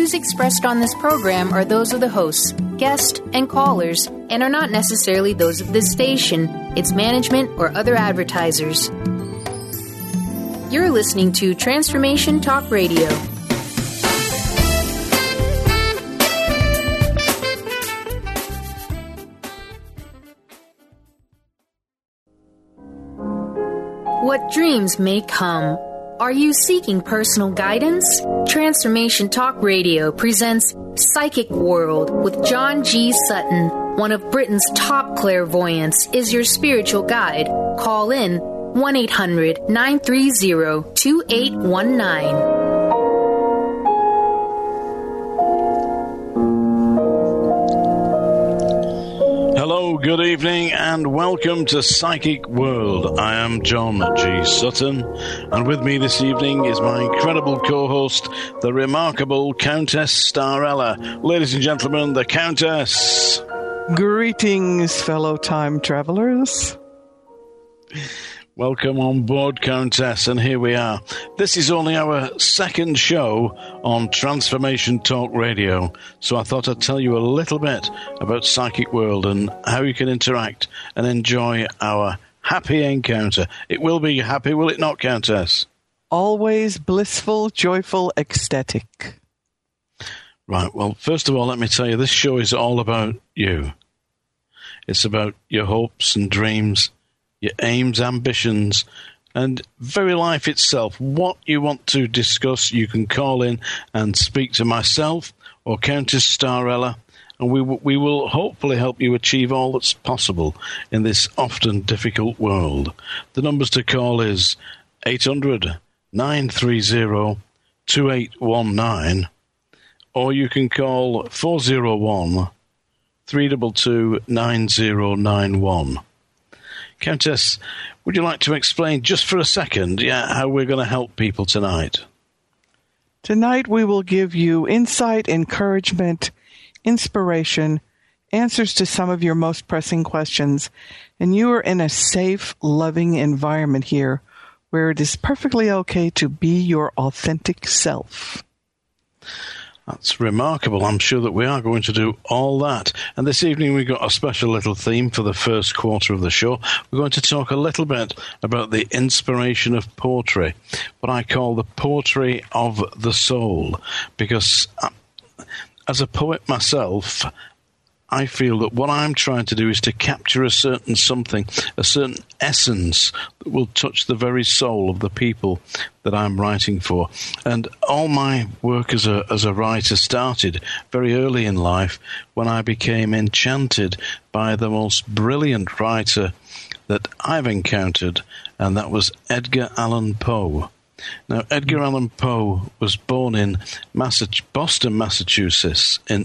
views expressed on this program are those of the hosts, guests, and callers, and are not necessarily those of this station, its management, or other advertisers. You're listening to Transformation Talk Radio. What dreams may come. Are you seeking personal guidance? Transformation Talk Radio presents Psychic World with John G. Sutton. One of Britain's top clairvoyants is your spiritual guide. Call in 1-800-930-2819. Hello, good evening, and welcome to Psychic World. I am John G. Sutton, and with me this evening is my incredible co-host, the remarkable Countess Starella. Ladies and gentlemen, the Countess. Greetings, fellow time travelers. Welcome on board, Countess, and here we are. This is only our second show on Transformation Talk Radio, so I thought I'd tell you a little bit about Psychic World and how you can interact and enjoy our happy encounter. It will be happy, will it not, Countess? Always blissful, joyful, ecstatic. Right, well, first of all, let me tell you, this show is all about you. It's about your hopes and dreams, your aims, ambitions, and very life itself. What you want to discuss, you can call in and speak to myself or Countess Starella, and we will hopefully help you achieve all that's possible in this often difficult world. The numbers to call is 800-930-2819, or you can call 401-322-9091. Countess, would you like to explain just for a second, how we're going to help people tonight? Tonight we will give you insight, encouragement, inspiration, answers to some of your most pressing questions, and you are in a safe, loving environment here where it is perfectly okay to be your authentic self. That's remarkable. I'm sure that we are going to do all that. And this evening we've got a special little theme for the first quarter of the show. We're going to talk a little bit about the inspiration of poetry, what I call the poetry of the soul. Because as a poet myself, I feel that what I'm trying to do is to capture a certain something, a certain essence that will touch the very soul of the people that I'm writing for. And all my work as a writer started very early in life when I became enchanted by the most brilliant writer that I've encountered, and that was Edgar Allan Poe. Now, Edgar Allan Poe was born in Boston, Massachusetts in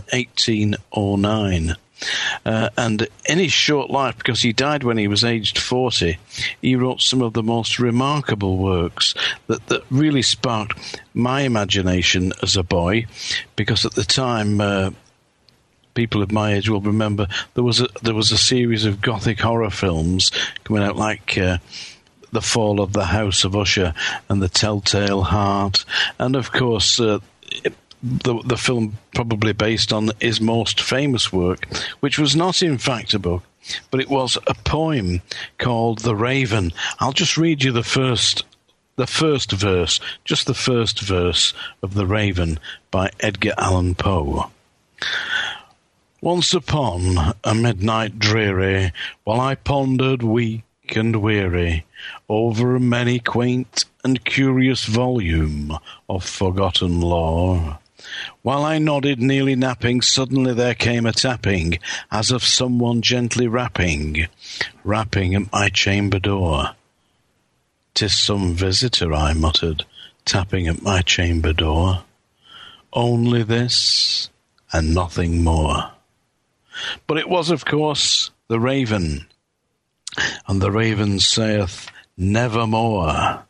1809. And in his short life, because he died when he was aged 40, he wrote some of the most remarkable works that really sparked my imagination as a boy, because at the time, people of my age will remember there was a series of gothic horror films coming out like The Fall of the House of Usher and The Telltale Heart, and of course the film probably based on his most famous work, which was not in fact a book, but it was a poem called The Raven. I'll just read you the first verse, just the first verse of The Raven by Edgar Allan Poe. Once upon a midnight dreary, while I pondered weak and weary over a many quaint and curious volume of forgotten lore, while I nodded, nearly napping, suddenly there came a tapping, as of someone gently rapping at my chamber door. "'Tis some visitor," I muttered, tapping at my chamber door. "Only this, and nothing more." But it was, of course, the Raven. And the Raven saith, "Nevermore."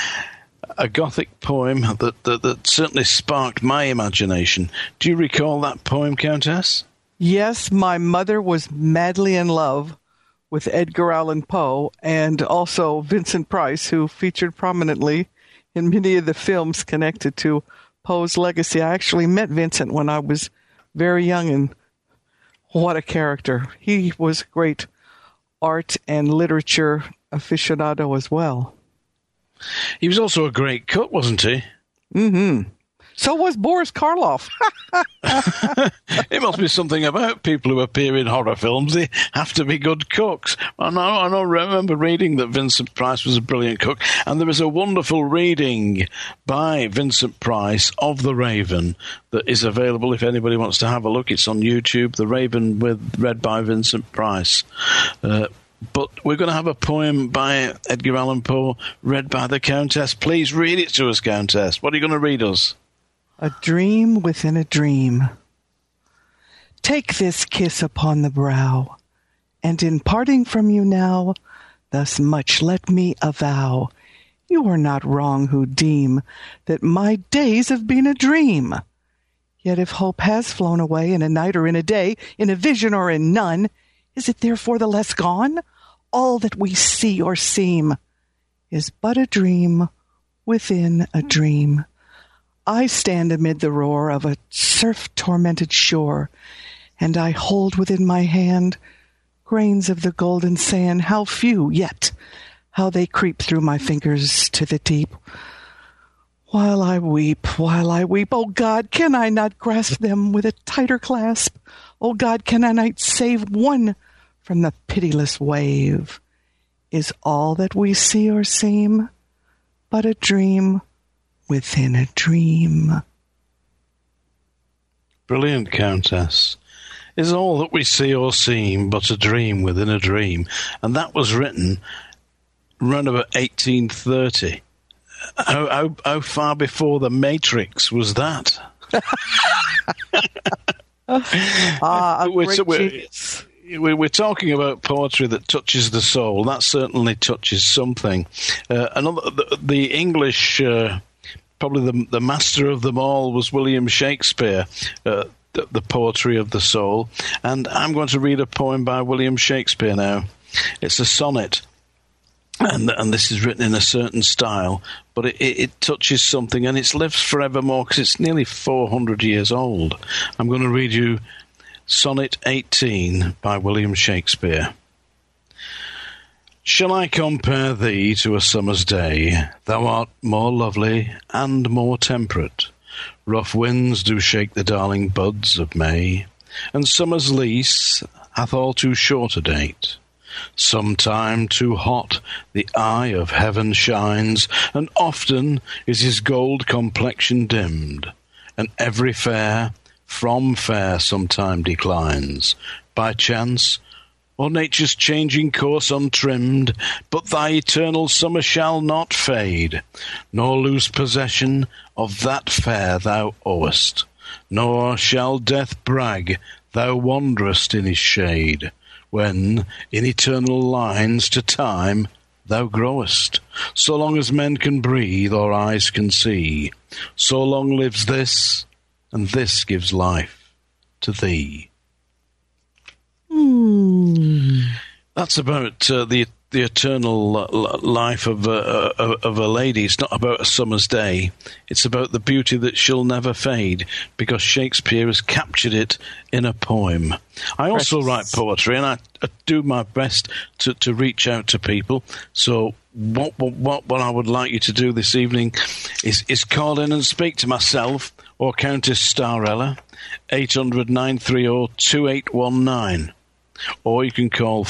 A Gothic poem that certainly sparked my imagination. Do you recall that poem, Countess? Yes, my mother was madly in love with Edgar Allan Poe and also Vincent Price, who featured prominently in many of the films connected to Poe's legacy. I actually met Vincent when I was very young, and what a character. He was a great art and literature aficionado as well. He was also a great cook, wasn't he? Mm-hmm. So was Boris Karloff. It must be something about people who appear in horror films. They have to be good cooks. I remember reading that Vincent Price was a brilliant cook, and there is a wonderful reading by Vincent Price of The Raven that is available if anybody wants to have a look. It's on YouTube, The Raven, read by Vincent Price. But we're going to have a poem by Edgar Allan Poe read by the Countess. Please read it to us, Countess. What are you going to read us? A dream within a dream. Take this kiss upon the brow, and in parting from you now, thus much let me avow, you are not wrong who deem that my days have been a dream. Yet if hope has flown away in a night or in a day, in a vision or in none, is it therefore the less gone? All that we see or seem is but a dream within a dream. I stand amid the roar of a surf-tormented shore, and I hold within my hand grains of the golden sand, how few, yet how they creep through my fingers to the deep. While I weep, oh God, can I not grasp them with a tighter clasp? Oh God, can I not save one from the pitiless wave? Is all that we see or seem but a dream within a dream? Brilliant, Countess. Is all that we see or seem but a dream within a dream? And that was written around about 1830. How far before The Matrix was that? We're talking about poetry that touches the soul. That certainly touches something. The English, probably the master of them all, was William Shakespeare, the poetry of the soul. And I'm going to read a poem by William Shakespeare now. It's a sonnet. And this is written in a certain style, but it touches something, and it's lived forevermore because it's nearly 400 years old. I'm going to read you Sonnet 18 by William Shakespeare. Shall I compare thee to a summer's day? Thou art more lovely and more temperate. Rough winds do shake the darling buds of May, and summer's lease hath all too short a date. Sometime too hot the eye of heaven shines, and often is his gold complexion dimmed, and every fair from fair sometime declines, by chance, or nature's changing course untrimmed, but thy eternal summer shall not fade, nor lose possession of that fair thou owest, nor shall death brag thou wanderest in his shade, when in eternal lines to time thou growest. So long as men can breathe or eyes can see, so long lives this, and this gives life to thee. That's about the eternal life of a lady. It's not about a summer's day. It's about the beauty that shall never fade, because Shakespeare has captured it in a poem. I also write poetry, and I do my best to reach out to people. So what I would like you to do this evening is call in and speak to myself or Countess Starella, 800-930-2819. Or you can call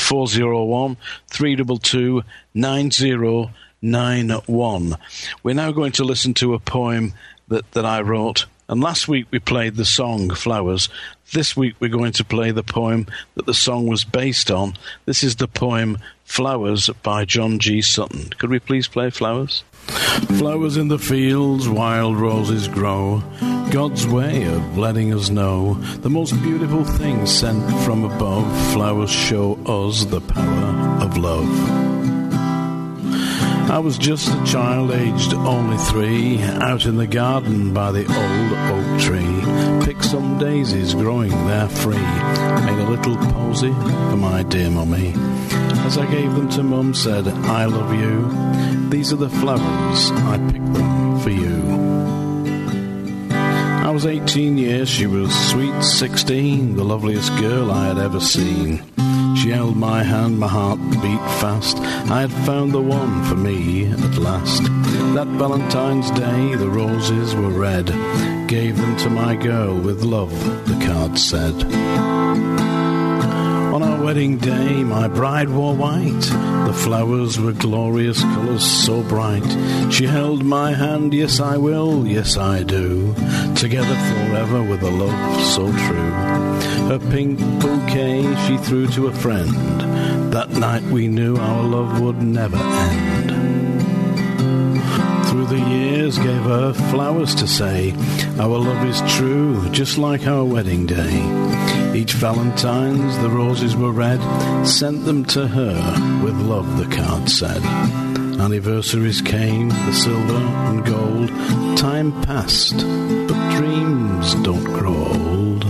401-322-9091. We're now going to listen to a poem that I wrote. And last week we played the song Flowers. This week we're going to play the poem that the song was based on. This is the poem Flowers by John G. Sutton. Could we please play Flowers? Flowers in the fields, wild roses grow, God's way of letting us know the most beautiful things sent from above. Flowers show us the power of love. I was just a child, aged only 3, out in the garden by the old oak tree. Picked some daisies growing there free, made a little posy for my dear mummy. As I gave them to Mum, said, I love you. These are the flowers, I picked them for you. was 18 years, she was sweet 16, the loveliest girl I had ever seen. She held my hand, my heart beat fast. I had found the one for me at last. That Valentine's Day, the roses were red. Gave them to my girl with love, the card said. On our wedding day, my bride wore white. The flowers were glorious colours, so bright. She held my hand, yes I will, yes I do. Together forever with a love so true. Her pink bouquet she threw to a friend. That night we knew our love would never end. Through the years gave her flowers to say, our love is true, just like our wedding day. Each Valentine's the roses were red, sent them to her with love, the card said. Anniversaries came, the silver and gold. Time passed, but dreams don't grow old.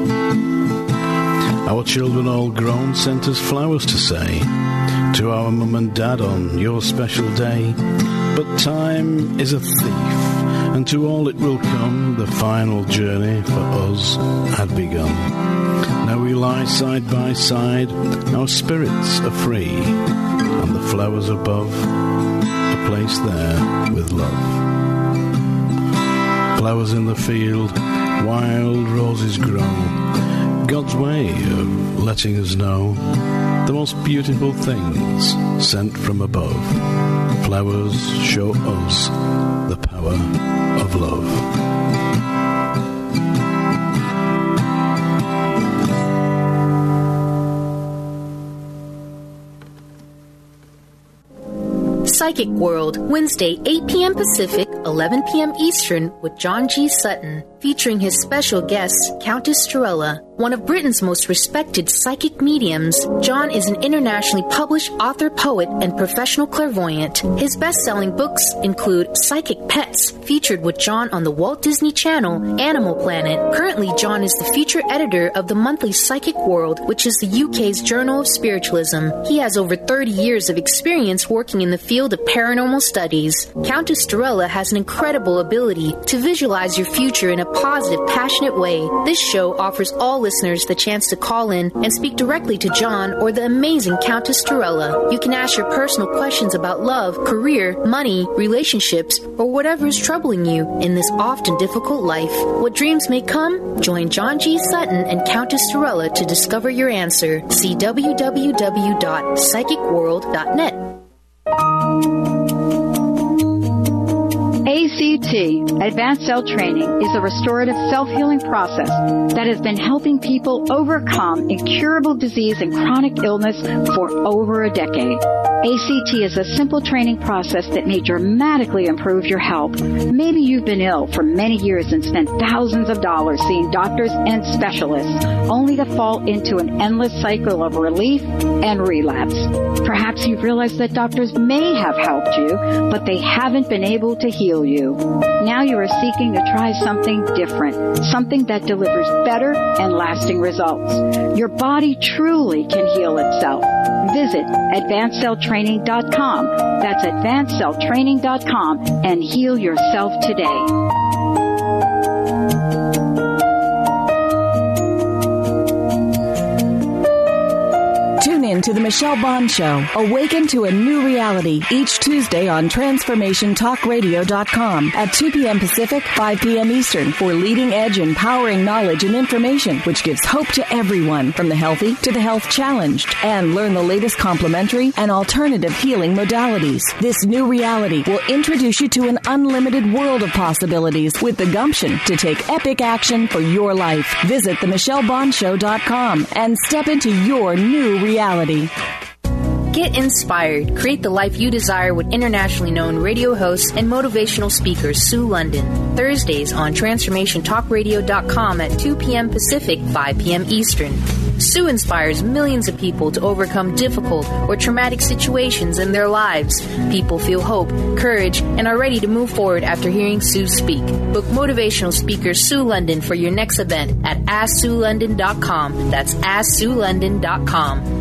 Our children all grown sent us flowers to say to our mum and dad on your special day. But time is a thief, and to all it will come, the final journey for us had begun. Now we lie side by side, our spirits are free, and the flowers above are placed there with love. Flowers in the field, wild roses grow, God's way of letting us know the most beautiful things sent from above. Flowers show us the power of love. Psychic World, Wednesday, 8 p.m. Pacific, 11 p.m. Eastern, with John G. Sutton, featuring his special guest, Countess Strella. One of Britain's most respected psychic mediums, John is an internationally published author, poet, and professional clairvoyant. His best-selling books include Psychic Pets, featured with John on the Walt Disney Channel, Animal Planet. Currently, John is the feature editor of the monthly Psychic World, which is the UK's Journal of Spiritualism. He has over 30 years of experience working in the field of paranormal studies. Countess Strella has an incredible ability to visualize your future in a positive, passionate way. This show offers all listeners the chance to call in and speak directly to John or the amazing Countess Strella. You can ask your personal questions about love, career, money, relationships, or whatever is troubling you in this often difficult life. What dreams may come? Join John G. Sutton and Countess Strella to discover your answer. See www.psychicworld.net. ACT, Advanced Cell Training, is a restorative self-healing process that has been helping people overcome incurable disease and chronic illness for over a decade. ACT is a simple training process that may dramatically improve your health. Maybe you've been ill for many years and spent thousands of dollars seeing doctors and specialists, only to fall into an endless cycle of relief and relapse. Perhaps you've realized that doctors may have helped you, but they haven't been able to heal you. Now you are seeking to try something different, something that delivers better and lasting results. Your body truly can heal itself. Visit AdvancedCellTraining.com. That's AdvancedCellTraining.com and heal yourself today. Tune in to The Michelle Bond Show. Awaken to a new reality each Tuesday on TransformationTalkRadio.com at 2 p.m. Pacific, 5 p.m. Eastern for leading-edge empowering knowledge and information which gives hope to everyone from the healthy to the health challenged, and learn the latest complementary and alternative healing modalities. This new reality will introduce you to an unlimited world of possibilities with the gumption to take epic action for your life. Visit themichellebondshow.com and step into your new reality. Get inspired. Create the life you desire with internationally known radio host and motivational speaker Sue London. Thursdays on TransformationTalkRadio.com at 2 p.m. Pacific, 5 p.m. Eastern. Sue inspires millions of people to overcome difficult or traumatic situations in their lives. People feel hope, courage, and are ready to move forward after hearing Sue speak. Book motivational speaker Sue London for your next event at AskSueLondon.com. That's AskSueLondon.com.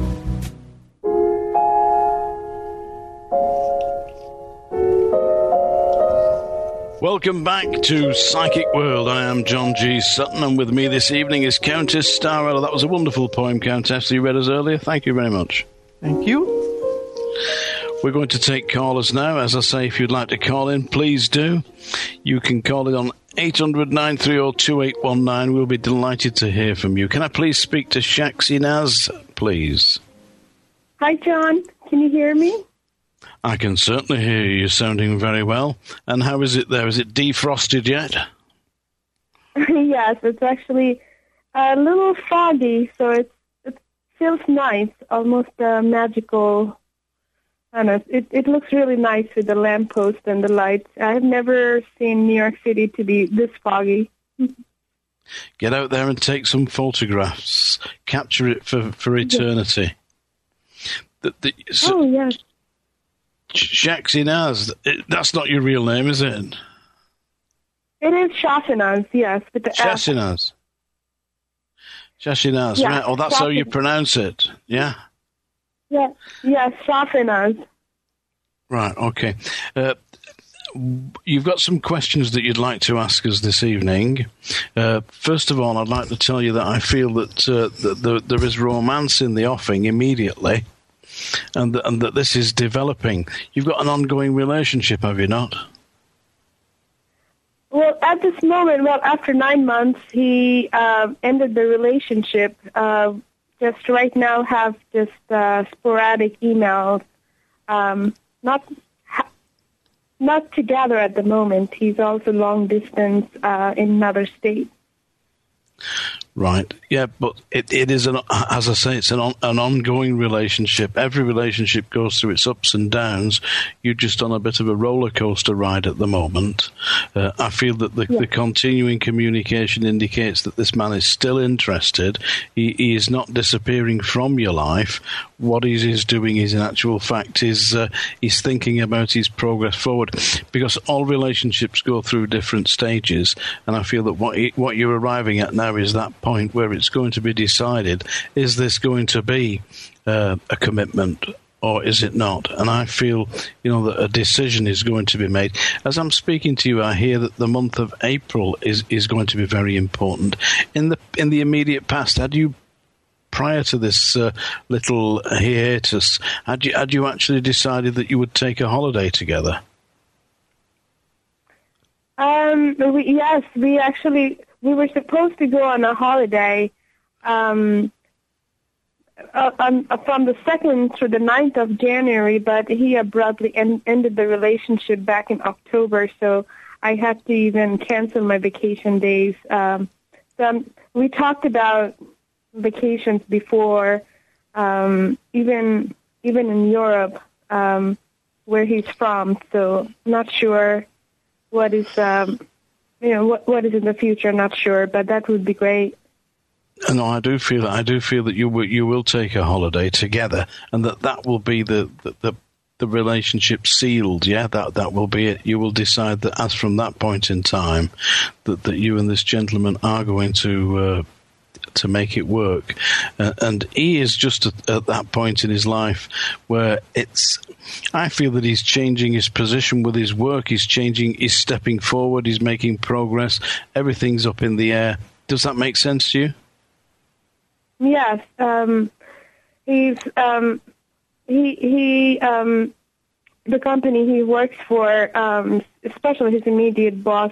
Welcome back to Psychic World. I am John G. Sutton, and with me this evening is Countess Starella. That was a wonderful poem, Countess, you read us earlier. Thank you very much. Thank you. We're going to take callers now. As I say, if you'd like to call in, please do. You can call in on 800-930-2819. We'll be delighted to hear from you. Can I please speak to Shaxi Naz, please? Hi, John. Can you hear me? I can certainly hear you. You're sounding very well. And how is it there? Is it defrosted yet? Yes, it's actually a little foggy, so it feels nice, almost magical. I don't know, it looks really nice with the lamppost and the lights. I've never seen New York City to be this foggy. Get out there and take some photographs. Capture it for eternity. Oh, yes. Shaxi Naz, that's not your real name, is it? It is Shafinaz, yes, with the Shafinaz. Shafinaz, yeah, right? Oh, that's how you pronounce it, yeah? Yeah, Shafinaz. Right, okay. You've got some questions that you'd like to ask us this evening. First of all, I'd like to tell you that I feel that there is romance in the offing immediately. And that this is developing. You've got an ongoing relationship, have you not? Well, at this moment, after 9 months, he ended the relationship. Just right now have just sporadic emails. Not together at the moment. He's also long distance in another state. Right. Yeah, but it is, as I say, it's an ongoing relationship. Every relationship goes through its ups and downs. You're just on a bit of a roller coaster ride at the moment. I feel that the continuing communication indicates that this man is still interested. He is not disappearing from your life. What he is doing is, in actual fact, he's thinking about his progress forward. Because all relationships go through different stages, and I feel that what you're arriving at now is that point where it's going to be decided, is this going to be a commitment or is it not? And I feel, that a decision is going to be made. As I'm speaking to you, I hear that the month of April is going to be very important. In the immediate past, had you, prior to this little hiatus, had you actually decided that you would take a holiday together? Yes, we were supposed to go on a holiday from the 2nd through the 9th of January, but he abruptly ended the relationship back in October, so I had to even cancel my vacation days. We talked about vacations before, even in Europe, where he's from, so not sure what is... what is in the future, not sure, but that would be great. No, I do feel that you will take a holiday together, and that will be the relationship sealed. Yeah, that will be it. You will decide that as from that point in time, that you and this gentleman are going to make it work, and he is just at that point in his life where I feel that he's changing his position with his work. He's stepping forward. He's making progress. Everything's up in the air. Does that make sense to you? Yes. He's the company he works for, especially his immediate boss,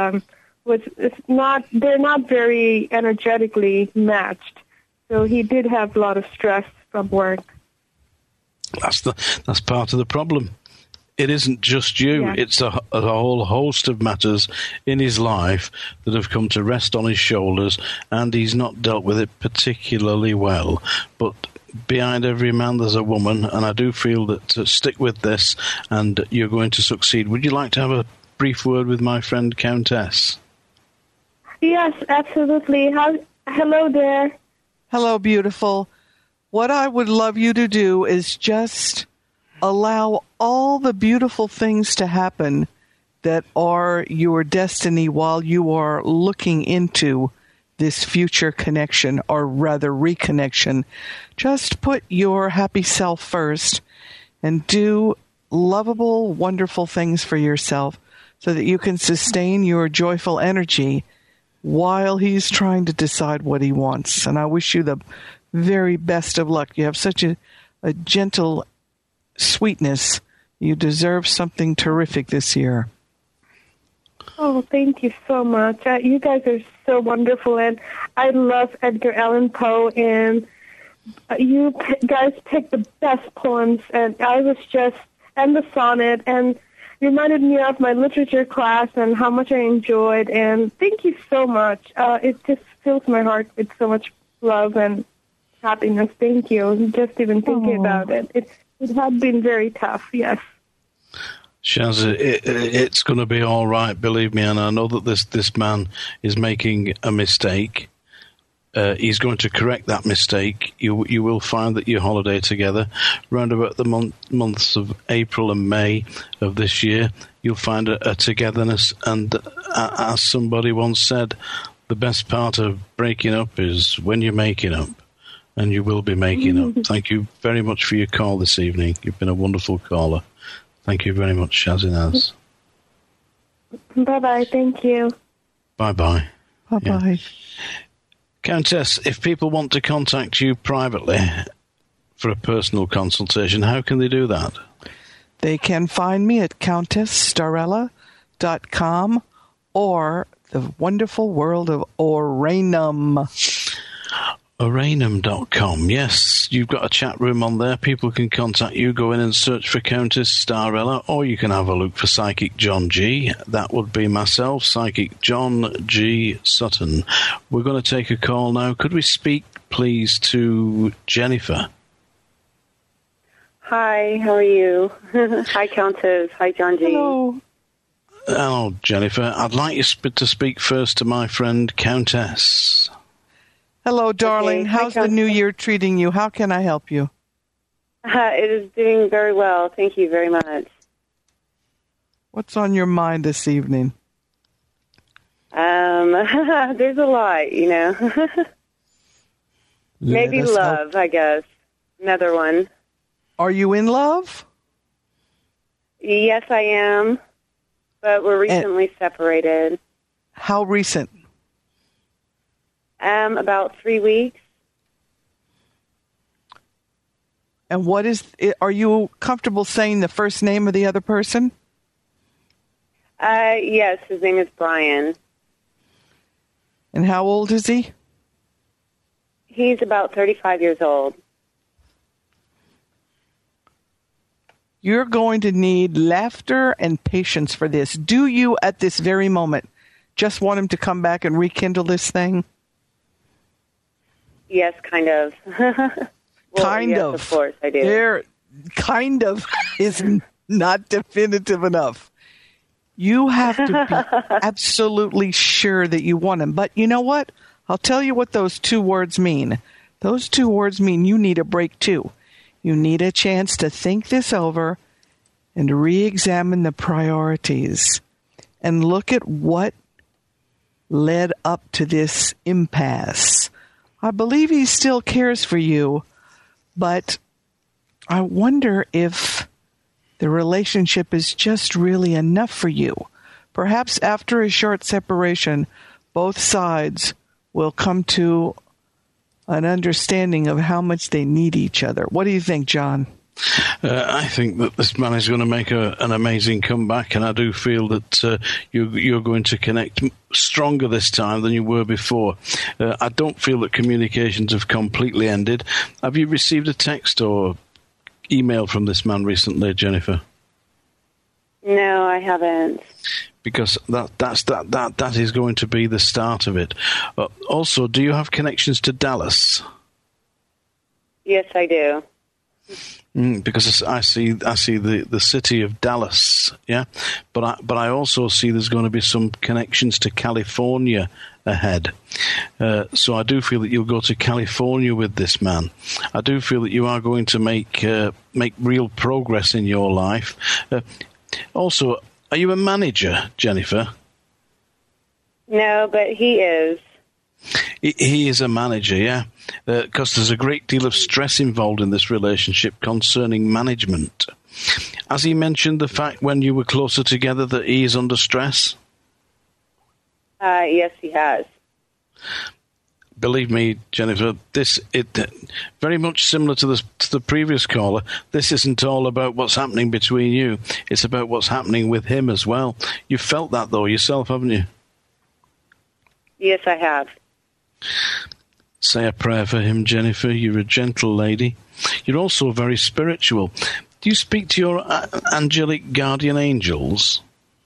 they're not very energetically matched. So he did have a lot of stress from work. That's part of the problem. It isn't just you. Yeah. It's a whole host of matters in his life that have come to rest on his shoulders, and he's not dealt with it particularly well. But behind every man there's a woman, and I do feel that stick with this and you're going to succeed. Would you like to have a brief word with my friend Countess? Yes, absolutely. Hello there. Hello, beautiful. What I would love you to do is just allow all the beautiful things to happen that are your destiny while you are looking into this future connection, or rather reconnection. Just put your happy self first and do lovable, wonderful things for yourself so that you can sustain your joyful energy while he's trying to decide what he wants. And I wish you the very best of luck. You have such a gentle sweetness. You deserve something terrific this year. Oh, thank you so much. You guys are so wonderful, and I love Edgar Allan Poe, and you guys picked the best poems, and and the sonnet, and reminded me of my literature class and how much I enjoyed, and thank you so much. It just fills my heart with so much love and happiness. Thank you. Just even thinking about it. It had been very tough, yes. Shaz, it's going to be all right, believe me, and I know that this man is making a mistake. He's going to correct that mistake. You will find that you holiday together round about the months of April and May of this year. You'll find a togetherness, and as somebody once said, the best part of breaking up is when you're making up, and you will be making up. Thank you very much for your call this evening. You've been a wonderful caller. Thank you very much, Shazinaz. Bye-bye. Thank you. Bye-bye. Bye-bye. Yeah. Countess, if people want to contact you privately for a personal consultation, how can they do that? They can find me at CountessStarella.com or the wonderful world of Oranum. Oranum.com. Yes, you've got a chat room on there. People can contact you. Go in and search for Countess Starella, or you can have a look for Psychic John G. That would be myself, Psychic John G. Sutton. We're going to take a call now. Could we speak, please, to Jennifer? Hi, how are you? Hi, Countess. Hi, John G. Hello. Hello, Jennifer. I'd like you to speak first to my friend, Countess. Hello, darling. Okay. How's the new year treating you? How can I help you? It is doing very well. Thank you very much. What's on your mind this evening? There's a lot, you know. Maybe love, I guess. Another one. Are you in love? Yes, I am. But we're recently separated. How recent? About 3 weeks. And what is? Are you comfortable saying the first name of the other person? Yes, his name is Brian. And how old is he? He's about 35 years old. You're going to need laughter and patience for this. Do you, at this very moment, just want him to come back and rekindle this thing? Yes, kind of. Kind of. Of course, I do. Kind of is not definitive enough. You have to be absolutely sure that you want him. But you know what? I'll tell you what those two words mean. Those two words mean you need a break too. You need a chance to think this over and re-examine the priorities and look at what led up to this impasse. I believe he still cares for you, but I wonder if the relationship is just really enough for you. Perhaps after a short separation, both sides will come to an understanding of how much they need each other. What do you think, John? I think that this man is going to make an amazing comeback, and I do feel that you're going to connect stronger this time than you were before. I don't feel that communications have completely ended. Have you received a text or email from this man recently, Jennifer? No, I haven't. Because that is going to be the start of it. Also, do you have connections to Dallas? Yes, I do. Because I see the city of Dallas, yeah, but I also see there's going to be some connections to California ahead. So I do feel that you'll go to California with this man. I do feel that you are going to make real progress in your life. Also, are you a manager, Jennifer? No, but he is. He is a manager, yeah, because there's a great deal of stress involved in this relationship concerning management. Has he mentioned the fact when you were closer together that he is under stress? Yes, he has. Believe me, Jennifer, this very much similar to the previous caller. This isn't all about what's happening between you. It's about what's happening with him as well. You've felt that, though, yourself, haven't you? Yes, I have. Say a prayer for him, Jennifer. You're a gentle lady. You're also very spiritual. Do you speak to your angelic guardian angels?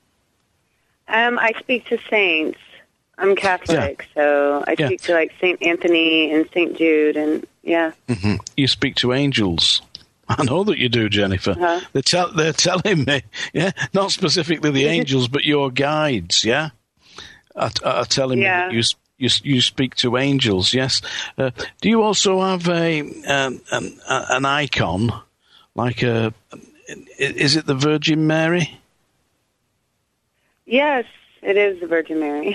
I speak to saints. I'm Catholic, so I speak to like St. Anthony and St. Jude, and Mm-hmm. You speak to angels. I know that you do, Jennifer. Uh-huh. They're telling me, not specifically the angels, but your guides, are telling me that you speak to angels. Yes. Do you also have an icon, like is it the Virgin Mary? Yes. It is the Virgin Mary.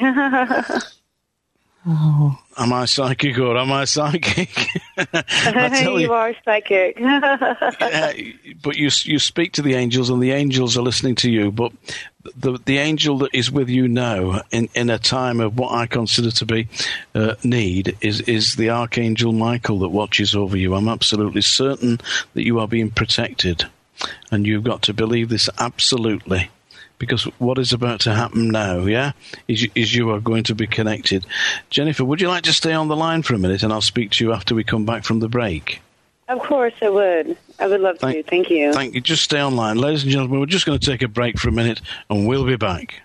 Oh. Am I psychic or am I psychic? You are psychic. But you speak to the angels and the angels are listening to you. But the angel that is with you now in a time of what I consider to be need is the Archangel Michael that watches over you. I'm absolutely certain that you are being protected. And you've got to believe this absolutely. Because what is about to happen now, is you are going to be connected. Jennifer, would you like to stay on the line for a minute and I'll speak to you after we come back from the break? Of course I would. I would love to. Thank you. Thank you. Just stay online. Ladies and gentlemen, we're just going to take a break for a minute and we'll be back.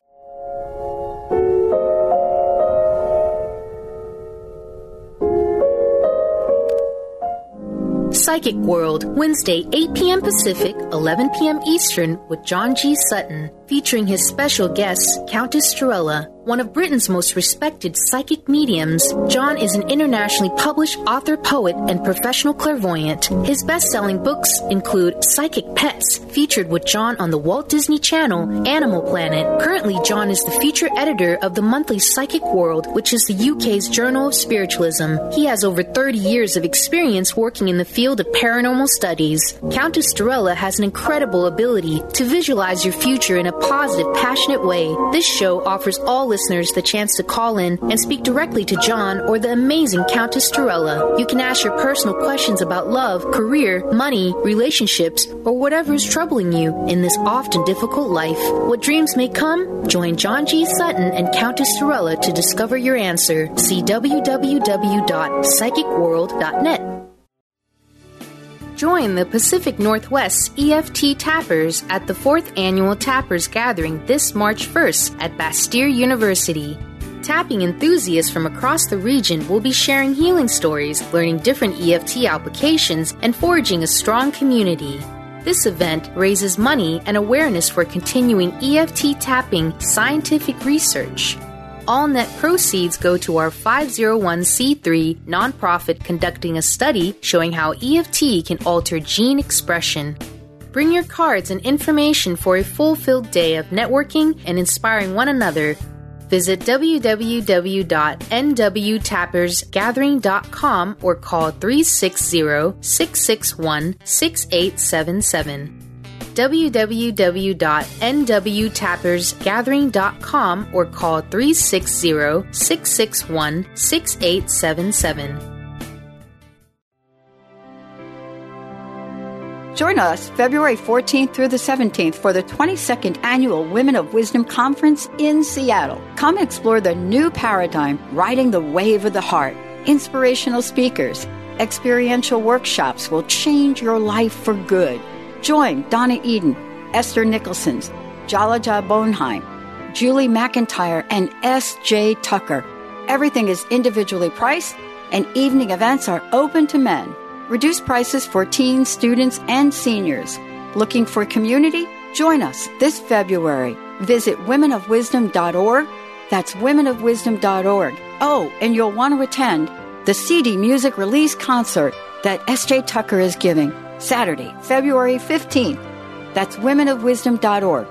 Psychic World, Wednesday, 8 p.m. Pacific, 11 p.m. Eastern, with John G. Sutton, featuring his special guest, Countess Strella, one of Britain's most respected psychic mediums. John is an internationally published author, poet, and professional clairvoyant. His best-selling books include Psychic Pets, featured with John on the Walt Disney Channel, Animal Planet. Currently, John is the feature editor of the monthly Psychic World, which is the UK's Journal of Spiritualism. He has over 30 years of experience working in the field of paranormal studies. Countess Strella has an incredible ability to visualize your future in a positive, passionate way. This show offers all listeners the chance to call in and speak directly to John or the amazing Countess Strella. You can ask your personal questions about love, career, money, relationships, or whatever is troubling you in this often difficult life. What dreams may come? Join John G. Sutton and Countess Strella to discover your answer. See www.psychicworld.net. Join the Pacific Northwest EFT Tappers at the 4th Annual Tappers Gathering this March 1st at Bastyr University. Tapping enthusiasts from across the region will be sharing healing stories, learning different EFT applications, and forging a strong community. This event raises money and awareness for continuing EFT tapping scientific research. All net proceeds go to our 501c3 nonprofit conducting a study showing how EFT can alter gene expression. Bring your cards and information for a fulfilled day of networking and inspiring one another. Visit www.nwtappersgathering.com or call 360-661-6877. www.nwtappersgathering.com or call 360-661-6877. Join us February 14th through the 17th for the 22nd Annual Women of Wisdom Conference in Seattle. Come explore the new paradigm, riding the wave of the heart. Inspirational speakers, experiential workshops will change your life for good. Join Donna Eden, Esther Nicholson, Jalaja Bonheim, Julie McIntyre, and S.J. Tucker. Everything is individually priced, and evening events are open to men. Reduced prices for teens, students, and seniors. Looking for community? Join us this February. Visit womenofwisdom.org. That's womenofwisdom.org. Oh, and you'll want to attend the CD music release concert that S.J. Tucker is giving Saturday, February 15th. That's womenofwisdom.org,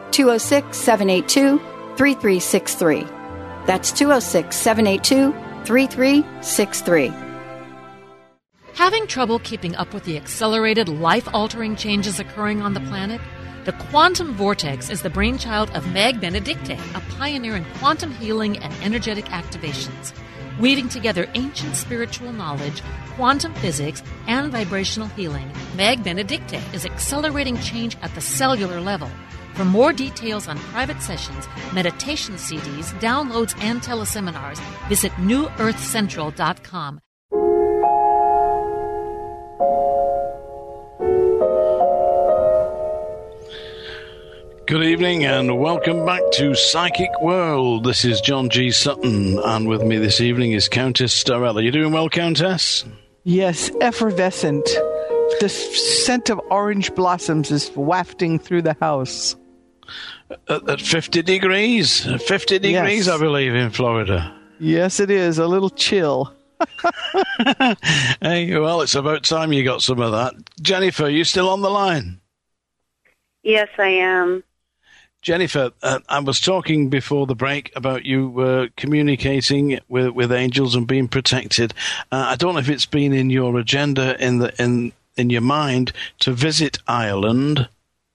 206-782-3363. That's 206-782-3363. Having trouble keeping up with the accelerated, life-altering changes occurring on the planet? The quantum vortex is the brainchild of Meg Benedicte, a pioneer in quantum healing and energetic activations. Weaving together ancient spiritual knowledge, quantum physics, and vibrational healing, Meg Benedicte is accelerating change at the cellular level. For more details on private sessions, meditation CDs, downloads, and teleseminars, visit newearthcentral.com. Good evening and welcome back to Psychic World. This is John G. Sutton, and with me this evening is Countess Starella. You doing well, Countess? Yes, effervescent. The scent of orange blossoms is wafting through the house. At 50 degrees? 50 degrees, yes. I believe, in Florida. Yes, it is. A little chill. Hey, well, it's about time you got some of that. Jennifer, are you still on the line? Yes, I am. Jennifer, I was talking before the break about you communicating with angels and being protected. I don't know if it's been in your agenda in your mind to visit Ireland,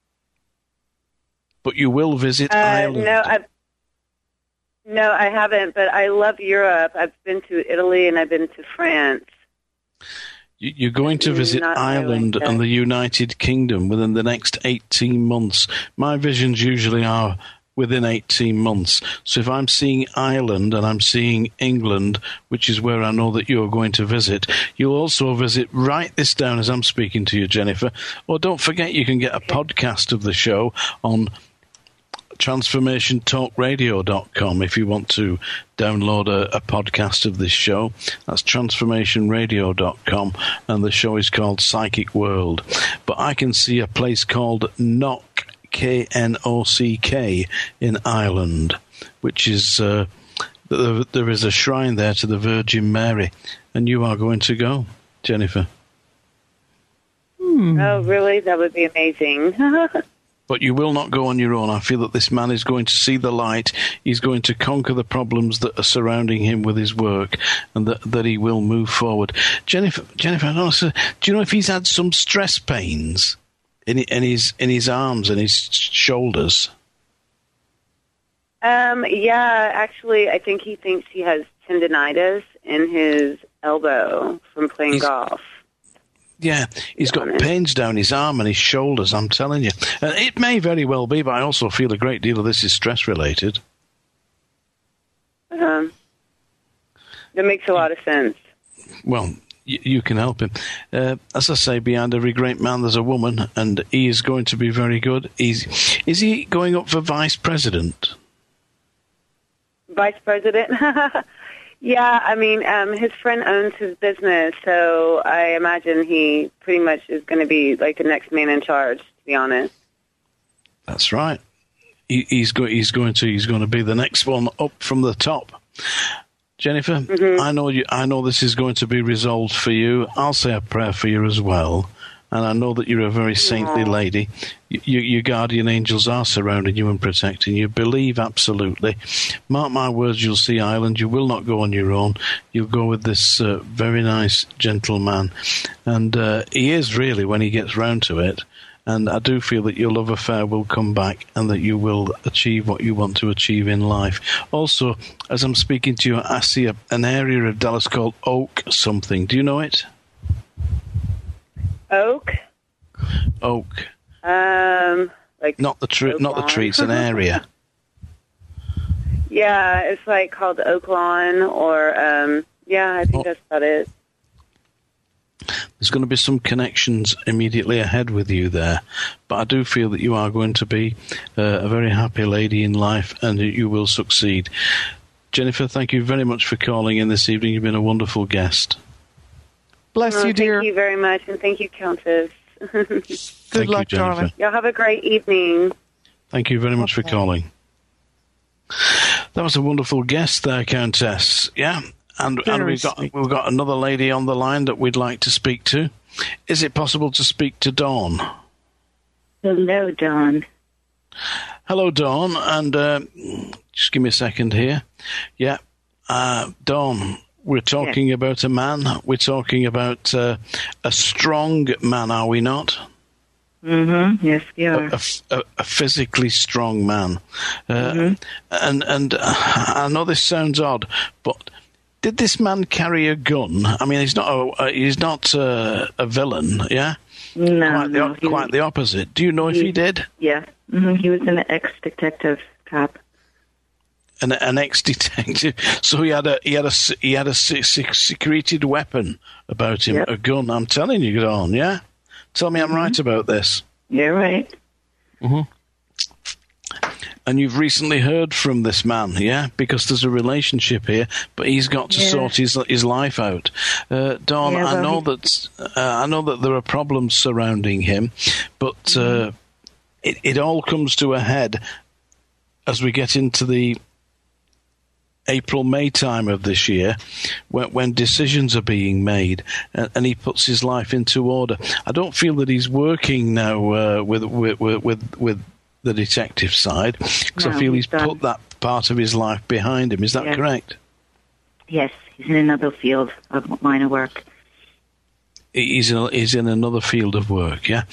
but you will visit Ireland. No, I haven't, but I love Europe. I've been to Italy and I've been to France. You're going to visit Ireland and the United Kingdom within the next 18 months. My visions usually are within 18 months. So if I'm seeing Ireland and I'm seeing England, which is where I know that you're going to visit, you'll also visit, write this down as I'm speaking to you, Jennifer, or don't forget you can get a podcast of the show on transformationtalkradio.com if you want to download a podcast of this show. That's transformationradio.com, and the show is called Psychic World. But I can see a place called Knock, K-N-O-C-K, in Ireland, which is there is a shrine there to the Virgin Mary, and you are going to go, Jennifer. Oh, really? That would be amazing. But you will not go on your own. I feel that this man is going to see the light. He's going to conquer the problems that are surrounding him with his work, and that he will move forward. Jennifer, I don't know, do you know if he's had some stress pains in his arms and his shoulders? Yeah, actually, I think he thinks he has tendinitis in his elbow from playing golf. Yeah, he's got pains down his arm and his shoulders, I'm telling you. It may very well be, but I also feel a great deal of this is stress-related. That makes a lot of sense. Well, you can help him. As I say, behind every great man there's a woman, and he is going to be very good. Is he going up for vice president? Vice president? Yeah, I mean, his friend owns his business, so I imagine he pretty much is going to be like the next man in charge, to be honest. That's right. He's going to be the next one up from the top. Jennifer, mm-hmm. I know this is going to be resolved for you. I'll say a prayer for you as well. And I know that you're a very saintly lady. Your guardian angels are surrounding you and protecting you. Believe absolutely. Mark my words, you'll see Ireland. You will not go on your own. You'll go with this very nice gentleman. And he is really, when he gets round to it. And I do feel that your love affair will come back and that you will achieve what you want to achieve in life. Also, as I'm speaking to you, I see an area of Dallas called Oak something. Do you know it? Oak. Like not the tree. Not the tree. It's an area. Yeah, it's like called Oak Lawn, or yeah, I think that's about it. There's going to be some connections immediately ahead with you there, but I do feel that you are going to be a very happy lady in life, and that you will succeed. Jennifer, thank you very much for calling in this evening. You've been a wonderful guest. Bless you, dear. Thank you very much, and thank you, Countess. Good luck, darling. Y'all have a great evening. Thank you very much for calling. That was a wonderful guest there, Countess. Yeah, and we've got another lady on the line that we'd like to speak to. Is it possible to speak to Dawn? Hello, Dawn. Hello, Dawn, and just give me a second here. Yeah, Dawn. We're talking about a man. We're talking about a strong man, are we not? Mm-hmm. Yes, we are. A physically strong man. And I know this sounds odd, but did this man carry a gun? I mean, he's not a villain, yeah? No, quite the opposite. Do you know if he did? Yeah. Mm-hmm. He was an ex-detective cop. An ex-detective. So he had a secreted weapon about him, a gun. I'm telling you, Dawn. Yeah. Tell me I'm right about this. You're right. Mm-hmm. And you've recently heard from this man, yeah? Because there's a relationship here, but he's got to sort his life out. Dawn, I know that there are problems surrounding him, but it all comes to a head as we get into the April-May time of this year, when decisions are being made, and he puts his life into order. I don't feel that he's working now with the detective side, because I feel he's put that part of his life behind him. Is that correct? Yes, he's in another field of line of work. He's in another field of work, yeah.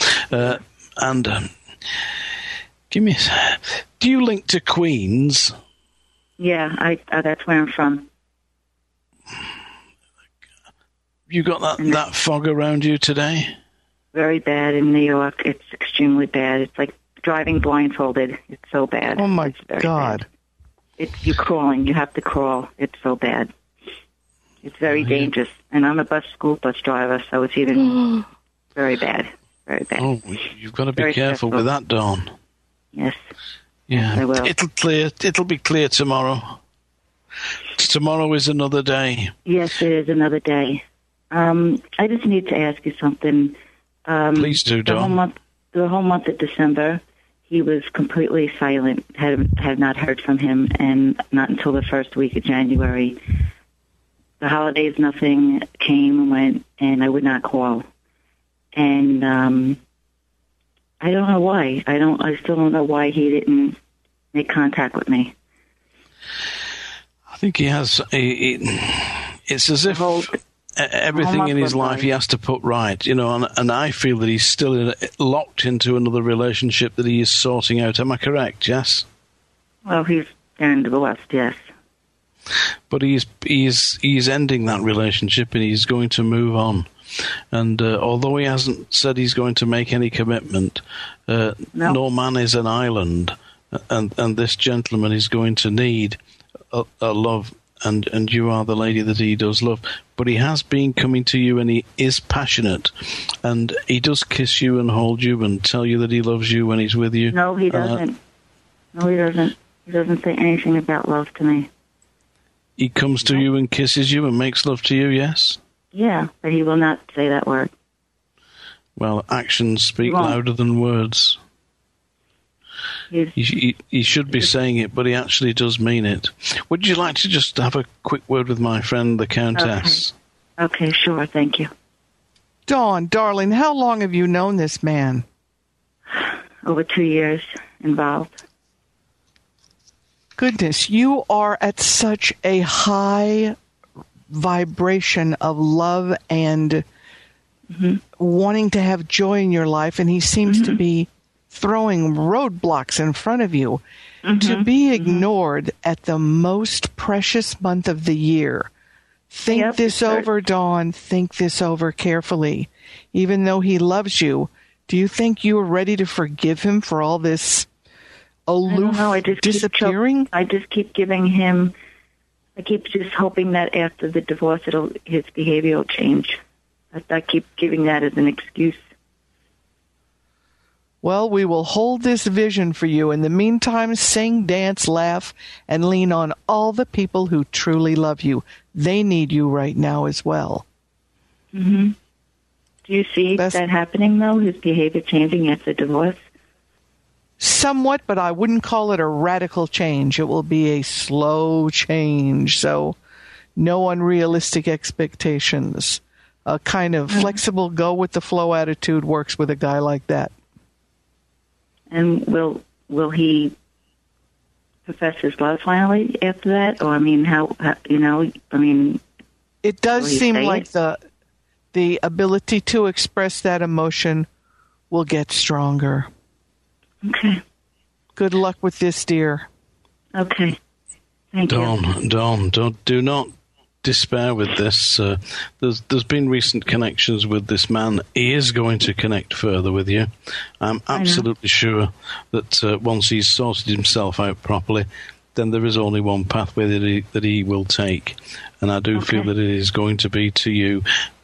Do you link to Queens? Yeah, that's where I'm from. You got that fog around you today? Very bad in New York. It's extremely bad. It's like driving blindfolded. It's so bad. Oh, my God. Bad. You're crawling. You have to crawl. It's so bad. It's very dangerous. And I'm a school bus driver, so it's even very bad. Very bad. Oh, you've got to be careful with that, Dawn. Yes. Yeah, I will. It'll be clear tomorrow. Tomorrow is another day. Yes, it is another day. I just need to ask you something. Please do, Dawn. The whole month of December, he was completely silent. Had not heard from him, and not until the first week of January. The holidays, nothing came and went, and I would not call. And I don't know why. I still don't know why he didn't make contact with me. I think he has. It's as if everything in his life he has to put right, and I feel that he's still locked into another relationship that he is sorting out. Am I correct? Yes. Well, he's down to the west, yes. But he's ending that relationship and he's going to move on. And although he hasn't said he's going to make any commitment, no man is an island, and this gentleman is going to need a love, and you are the lady that he does love. But he has been coming to you, and he is passionate, and he does kiss you and hold you and tell you that he loves you when he's with you. No, he doesn't. No, he doesn't. He doesn't say anything about love to me. He comes to you and kisses you and makes love to you, yes? Yeah, but he will not say that word. Well, actions speak louder than words. He should be saying it, but he actually does mean it. Would you like to just have a quick word with my friend, the Countess? Okay, sure, thank you. Dawn, darling, how long have you known this man? Over 2 years involved. Goodness, you are at such a high vibration of love and wanting to have joy in your life, and he seems to be throwing roadblocks in front of you. To be ignored at the most precious month of the year. Think this over, Dawn. Think this over carefully. Even though he loves you, do you think you are ready to forgive him for all this aloof disappearing? I just keep giving him... I keep just hoping that after the divorce, his behavior will change. I keep giving that as an excuse. Well, we will hold this vision for you. In the meantime, sing, dance, laugh, and lean on all the people who truly love you. They need you right now as well. Do you see that happening, though, his behavior changing after divorce? Somewhat, but I wouldn't call it a radical change. It will be a slow change, so no unrealistic expectations. A kind of flexible, go-with-the-flow attitude works with a guy like that. And will he profess his love finally after that? Or, I mean, It does Will you seem say like the ability to express that emotion will get stronger. Okay. Good luck with this, dear. Okay. Thank you. Dawn, do not despair with this. There's been recent connections with this man. He is going to connect further with you. I'm absolutely sure that once he's sorted himself out properly, then there is only one pathway that he will take, and I do feel that it is going to be to you.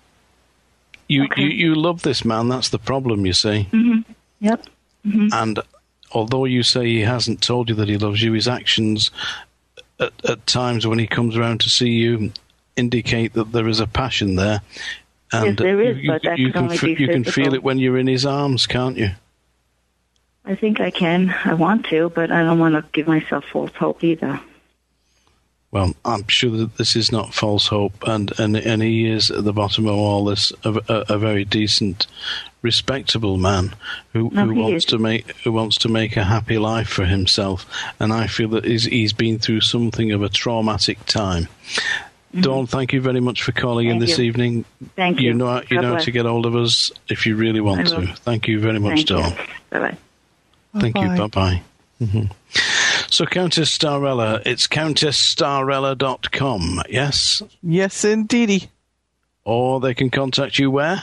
You love this man. That's the problem, you see. Mm-hmm. Yep. Mm-hmm. And although you say he hasn't told you that he loves you, his actions at times when he comes around to see you indicate that there is a passion there. And yes, there is, but that can only be physical. You can feel it when you're in his arms, can't you? I think I can. I want to, but I don't want to give myself false hope either. Well, I'm sure that this is not false hope, and he is at the bottom of all this a very decent, respectable man who wants to make a happy life for himself. And I feel that he's been through something of a traumatic time. Mm-hmm. Dawn, thank you very much for calling in this evening. Thank you. You know how to get hold of us if you really want to. Thank you very much, Dawn. Bye bye. Thank you. Bye bye. Mm-hmm. So, Countess Starella, it's CountessStarella.com, yes? Yes, indeedy. Or they can contact you where?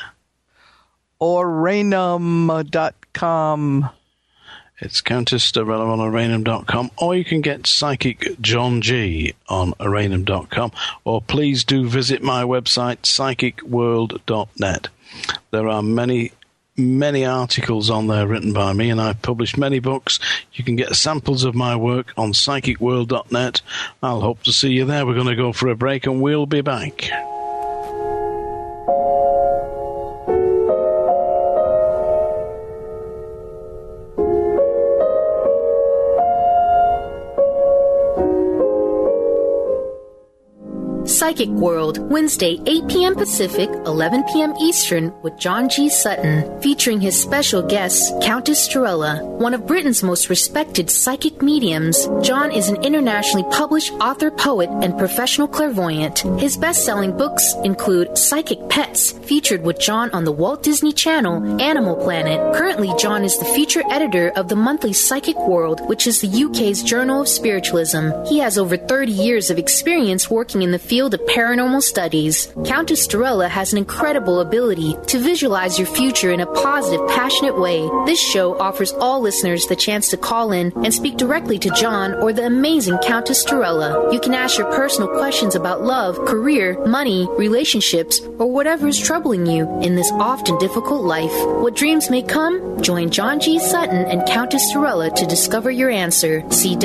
Orainum.com. It's Countess Starella on Orainum.com, or you can get Psychic John G on Orainum.com, or please do visit my website, psychicworld.net. There are many articles on there written by me, and I've published many books. You can get samples of my work on psychicworld.net. I'll hope to see you there. We're going to go for a break, and we'll be back. Psychic World, Wednesday, 8 p.m. Pacific, 11 p.m. Eastern, with John G. Sutton, featuring his special guest, Countess Starella, one of Britain's most respected psychic mediums. John is an internationally published author, poet, and professional clairvoyant. His best-selling books include Psychic Pets, featured with John on the Walt Disney Channel, Animal Planet. Currently, John is the feature editor of the monthly Psychic World, which is the UK's Journal of Spiritualism. He has over 30 years of experience working in the field of paranormal studies. Countess Starella has an incredible ability to visualize your future in a positive, passionate way. This show offers all listeners the chance to call in and speak directly to John or the amazing Countess Starella. You can ask your personal questions about love, career, money, relationships, or whatever is troubling you in this often difficult life. What dreams may come? Join John G. Sutton and Countess Starella to discover your answer. See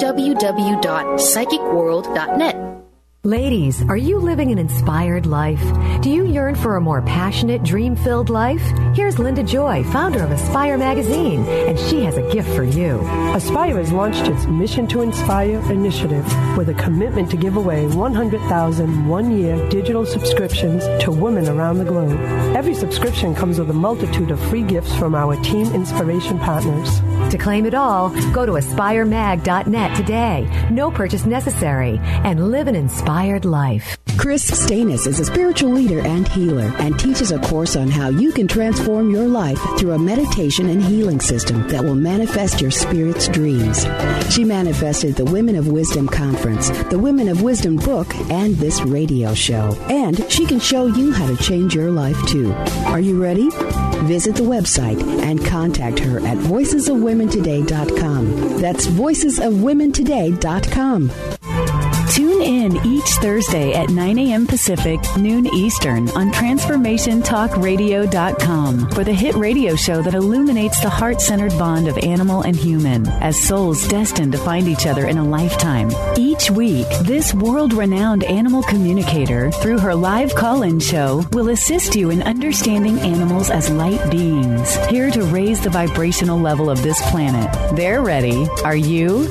www.psychicworld.net. Ladies, are you living an inspired life? Do you yearn for a more passionate, dream-filled life? Here's Linda Joy, founder of Aspire Magazine, and she has a gift for you. Aspire has launched its Mission to Inspire initiative with a commitment to give away 100,000 one-year digital subscriptions to women around the globe. Every subscription comes with a multitude of free gifts from our team inspiration partners. To claim it all, go to aspiremag.net today. No purchase necessary, and live an inspired life. Chris Stanis is a spiritual leader and healer and teaches a course on how you can transform your life through a meditation and healing system that will manifest your spirit's dreams. She manifested the Women of Wisdom Conference, the Women of Wisdom book, and this radio show. And she can show you how to change your life too. Are you ready? Visit the website and contact her at voicesofwomentoday.com. That's voicesofwomentoday.com. Tune in each Thursday at 9 a.m. Pacific, noon Eastern on TransformationTalkRadio.com for the hit radio show that illuminates the heart-centered bond of animal and human as souls destined to find each other in a lifetime. Each week, this world-renowned animal communicator, through her live call-in show, will assist you in understanding animals as light beings, here to raise the vibrational level of this planet. They're ready. Are you?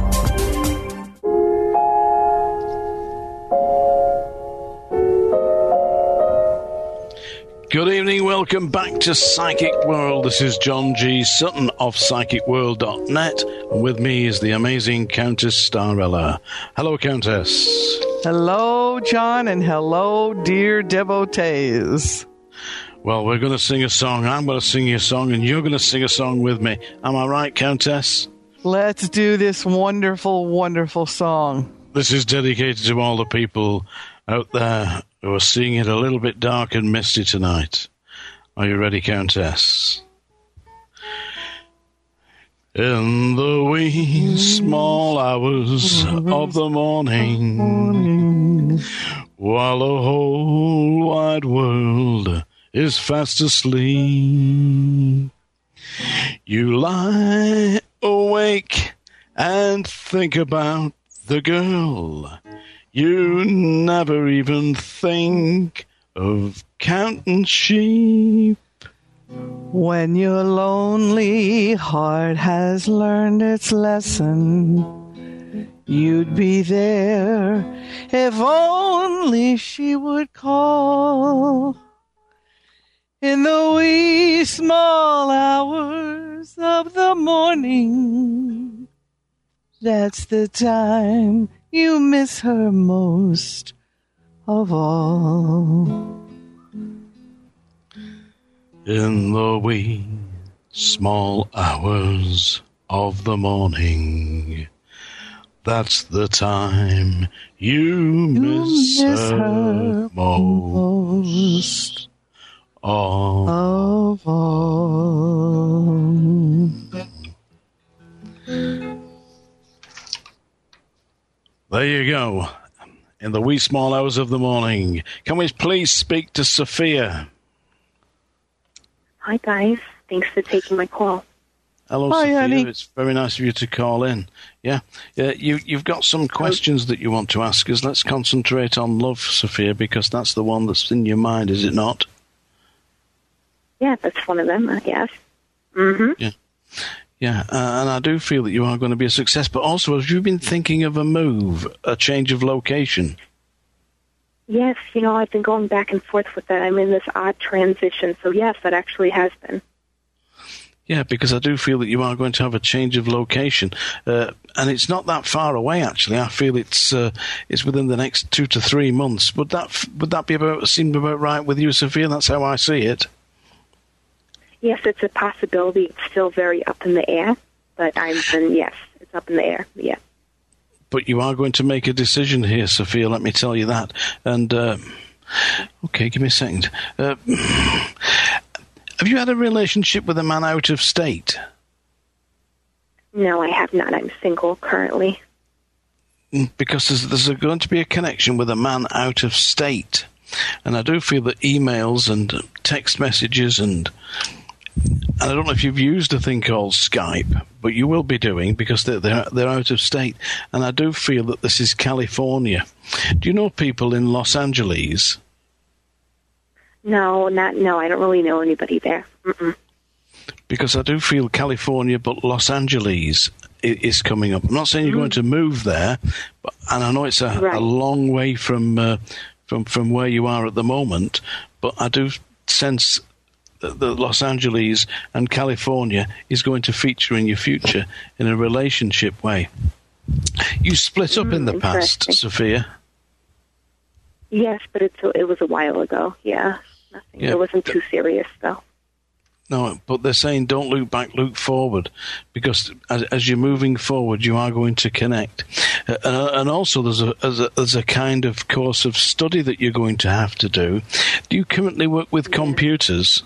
Good evening, welcome back to Psychic World. This is John G. Sutton of PsychicWorld.net, and with me is the amazing Countess Starella. Hello, Countess. Hello, hello, John, and hello, dear devotees. Well, we're going to sing a song. I'm going to sing a song, and you're going to sing a song with me. Am I right, Countess? Let's do this wonderful, wonderful song. This is dedicated to all the people out there who are seeing it a little bit dark and misty tonight. Are you ready, Countess? In the wee small hours of the morning, while the whole wide world is fast asleep, you lie awake and think about the girl. You never even think of counting sheep. When your lonely heart has learned its lesson, you'd be there if only she would call. In the wee small hours of the morning, that's the time you miss her most of all. In the wee small hours of the morning, that's the time you miss her most of all. There you go. In the wee small hours of the morning. Can we please speak to Sophia? Hi, guys. Thanks for taking my call. Hello, Hi, Sophia. honey. It's very nice of you to call in. Yeah. You've got some questions that you want to ask us. Let's concentrate on love, Sophia, because that's the one that's in your mind, is it not? Yeah, that's one of them, I guess. Mm-hmm. Yeah. Yeah, and I do feel that you are going to be a success. But also, have you been thinking of a move, a change of location? Yes, I've been going back and forth with that. I'm in this odd transition. So, yes, that actually has been. Yeah, because I do feel that you are going to have a change of location. And it's not that far away, actually. I feel it's within the next 2 to 3 months. Would that be seem about right with you, Sophia? That's how I see it. Yes, it's a possibility. It's still very up in the air. But yes, it's up in the air. Yeah. But you are going to make a decision here, Sophia, let me tell you that. And, okay, give me a second. Have you had a relationship with a man out of state? No, I have not. I'm single currently. Because there's going to be a connection with a man out of state. And I do feel that emails and text messages and I don't know if you've used a thing called Skype, but you will be doing because they're out of state. And I do feel that this is California. Do you know people in Los Angeles? No, I don't really know anybody there. Mm-mm. Because I do feel California, but Los Angeles is coming up. I'm not saying you're going to move there, and I know it's a long way from where you are at the moment, but I do sense that Los Angeles and California is going to feature in your future in a relationship way. You split up in the past, Sophia. Yes, but it was a while ago. Yeah, nothing. Yeah, it wasn't too serious, though. No, but they're saying don't look back, look forward, because as you're moving forward, you are going to connect. And also, there's a kind of course of study that you're going to have to do. Do you currently work with computers?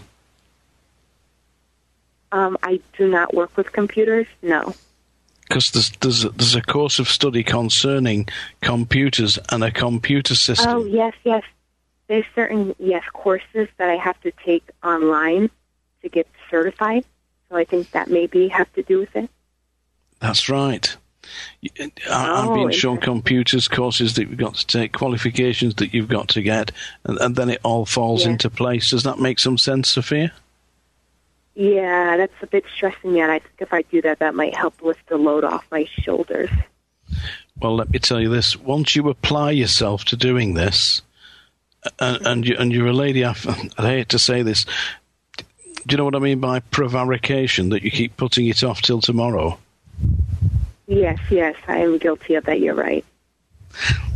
I do not work with computers. No. Because there's a course of study concerning computers and a computer system. Oh, yes. There's certain, courses that I have to take online to get certified. So I think that maybe have to do with it. That's right. I've been shown computers courses that you've got to take, qualifications that you've got to get, and then it all falls into place. Does that make some sense, Sophia? Yeah, that's a bit stressing me out. I think if I do that, that might help lift the load off my shoulders. Well, let me tell you this. Once you apply yourself to doing this, and you're a lady, I hate to say this, do you know what I mean by prevarication, that you keep putting it off till tomorrow? Yes, I am guilty of that. You're right.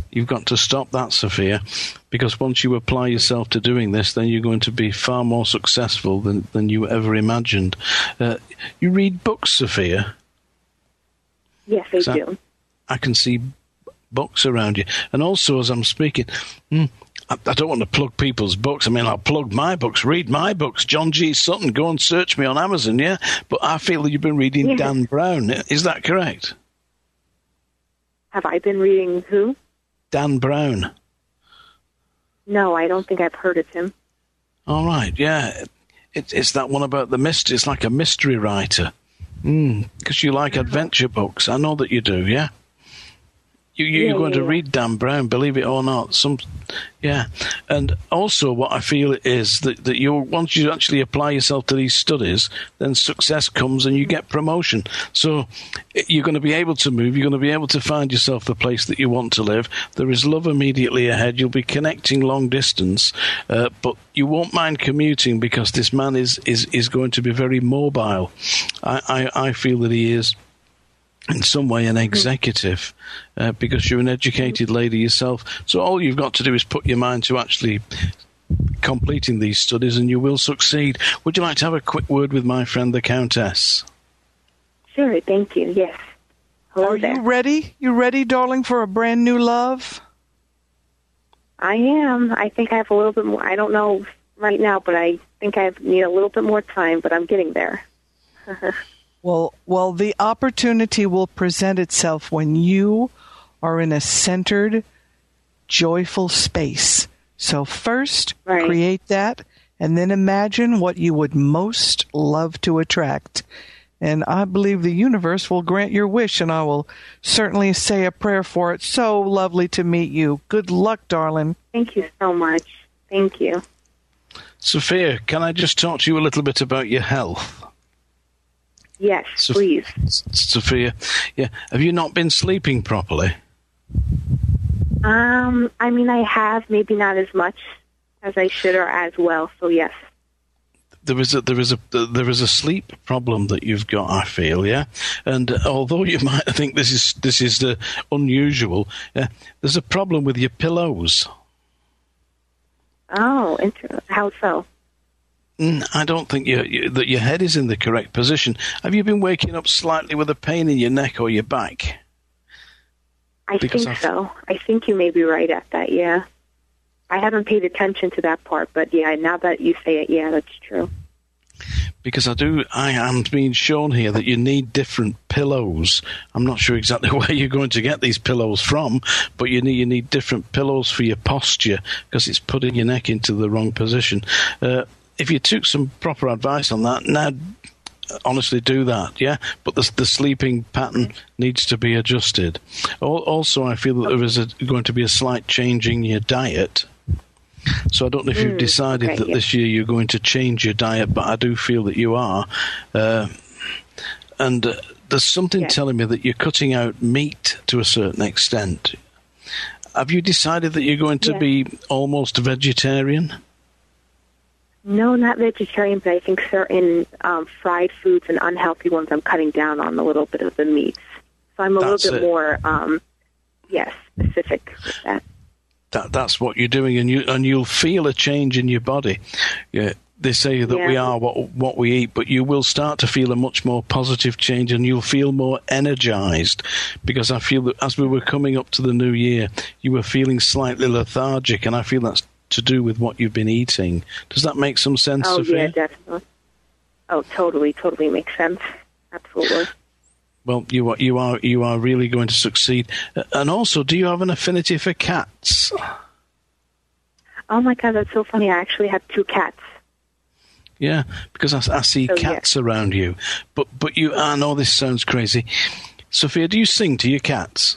You've got to stop that, Sophia, because once you apply yourself to doing this, then you're going to be far more successful than you ever imagined. You read books, Sophia? Yes, I do. I can see books around you. And also, as I'm speaking, I don't want to plug people's books. I mean, I'll plug my books. Read my books. John G. Sutton. Go and search me on Amazon, yeah? But I feel that you've been reading Dan Brown. Is that correct? Have I been reading who? Dan Brown. No, I don't think I've heard of him. All right, yeah. It's that one about the mystery. It's like a mystery writer. Because you like adventure books. I know that you do, yeah? You're going to read Dan Brown, believe it or not. And also what I feel is that once you actually apply yourself to these studies, then success comes and you get promotion. So you're going to be able to move. You're going to be able to find yourself the place that you want to live. There is love immediately ahead. You'll be connecting long distance, but you won't mind commuting because this man is going to be very mobile. I feel that he is in some way an executive, because you're an educated lady yourself. So all you've got to do is put your mind to actually completing these studies and you will succeed. Would you like to have a quick word with my friend, the Countess? Sure, thank you, yes. Hello there. You ready? You ready, darling, for a brand new love? I am. I think I have a little bit more. I don't know right now, but I think I need a little bit more time, but I'm getting there. Well, the opportunity will present itself when you are in a centered, joyful space. So first, create that, and then imagine what you would most love to attract. And I believe the universe will grant your wish, and I will certainly say a prayer for it. So lovely to meet you. Good luck, darling. Thank you so much. Thank you. Sophia, can I just talk to you a little bit about your health? Yes, please. Sophia, have you not been sleeping properly? I mean, I have, maybe not as much as I should or as well, so yes. There is a sleep problem that you've got, I feel, yeah? And although you might think this is unusual, there's a problem with your pillows. Oh, how so? I don't think that your head is in the correct position. Have you been waking up slightly with a pain in your neck or your back? I think so. I think you may be right at that, yeah. I haven't paid attention to that part, but yeah, now that you say it, yeah, that's true. Because I am being shown here that you need different pillows. I'm not sure exactly where you're going to get these pillows from, but you need different pillows for your posture because it's putting your neck into the wrong position. If you took some proper advice on that, now honestly do that, yeah? But the sleeping pattern needs to be adjusted. Also, I feel that there is going to be a slight change in your diet. So I don't know if you've decided that this year you're going to change your diet, but I do feel that you are. And there's something telling me that you're cutting out meat to a certain extent. Have you decided that you're going to be almost vegetarian? No, not vegetarian, but I think certain fried foods and unhealthy ones I'm cutting down on a little bit of the meats. So I'm a little bit more, specific with that. That's what you're doing, and you'll feel a change in your body. Yeah, they say that we are what we eat, but you will start to feel a much more positive change, and you'll feel more energized. Because I feel that as we were coming up to the new year, you were feeling slightly lethargic, and I feel that's to do with what you've been eating. Does that make some sense, Sophia? Oh, yeah, definitely. Oh, totally makes sense. Absolutely. Well, you are really going to succeed. And also, do you have an affinity for cats? Oh my God, that's so funny. I actually have 2 cats. Yeah, because I see cats around you. But you, I know this sounds crazy. Sophia, do you sing to your cats?